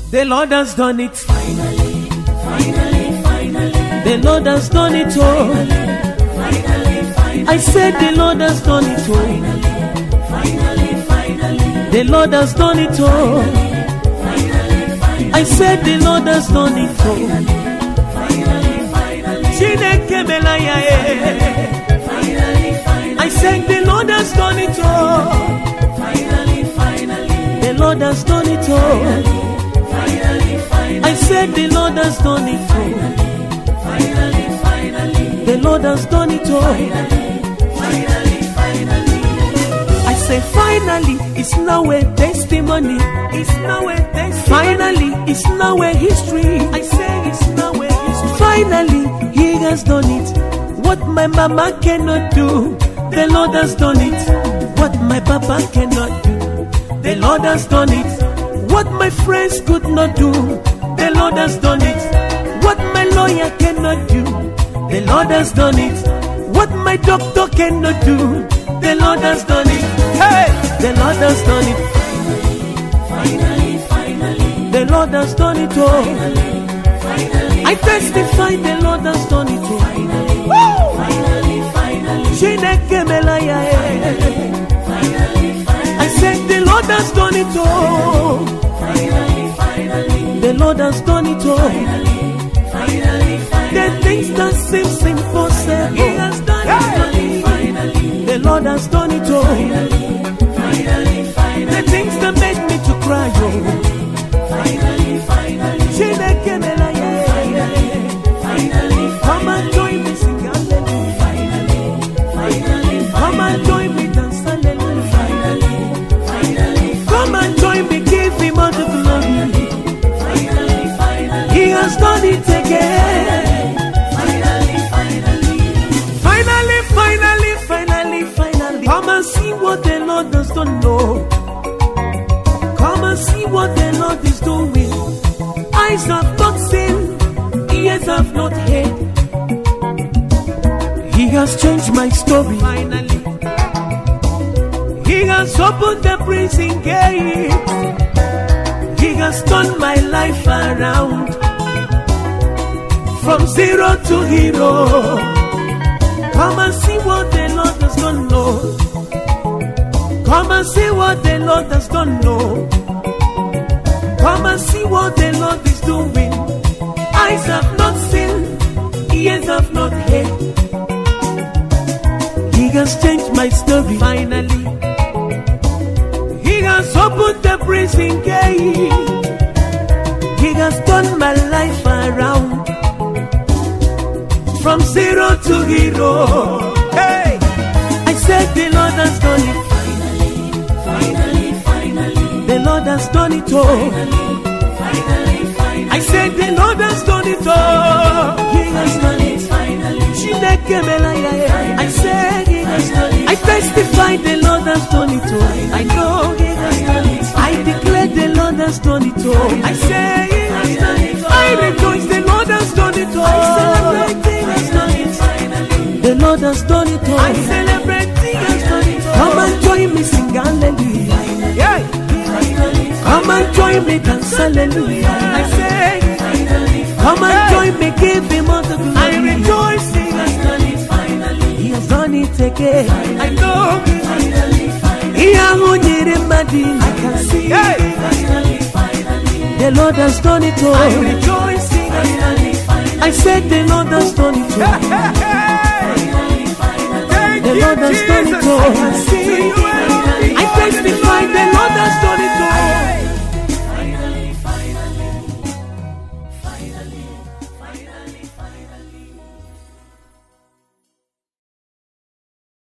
The Lord has done it. Finally. The Lord has done it all. I said the Lord has done it all. The Lord has done it all. I said the Lord has done it all. I said the Lord has done it all. The Lord has done it all. I said the Lord has done it all. The Lord has done it all. I say finally, it's now a testimony. It's now a testimony. Finally, it's now a history. I say it's now a history. Finally, He has done it. What my mama cannot do, the Lord has done it. What my papa cannot do, the Lord has done it. What my friends could not do, the Lord has done it. What my lawyer cannot do, the Lord has done it. What my doctor cannot do, the Lord has done it. Hey, the Lord has done it. Finally, the Lord has done it all. I testify the Lord has done it all. Finally, I said the Lord has done it all. The Lord has done it all. The things that seem impossible, He has done it. The Lord has done it all. The things that make me to cry, oh. Come and join me, sing hallelujah. Come and join me, dance hallelujah. Come and join me, give Him all the glory. He has done it again. Finally. Come and see what the Lord has done. No. Come and see what the Lord is doing. Eyes have not seen, ears have not heard. He has changed my story. Finally, He has opened the prison gate. He has turned my life around from zero to hero. Come and see what the Lord has done, Lord. Come and see what the Lord has done, Lord. Come and see what the Lord is doing. Eyes have not seen, ears have not heard. He has changed my story. Finally, He has opened the prison gate. He has turned my life around from zero to hero. Hey, I said the Lord has done it. Finally, the Lord has done it all. I said the Lord has done it all. He has done it. I said He has done it. I testify the Lord has done it all. I know He has done it. I declare the Lord has done it all. I say He has done it all. I rejoice the Lord has done it all. I celebrate He has done it. The Lord has done it all. I celebrate He has done it all. Come and join me, sing hallelujah. Yeah. Come and join me, dance hallelujah. I say, come and join me, give Him all the glory. I rejoice He has done it finally. He has done it again. I know He has done it finally. I can see He has done it finally. The Lord has done it all. I rejoice He has done it finally. I said the Lord has done it all. The Lord has done it all.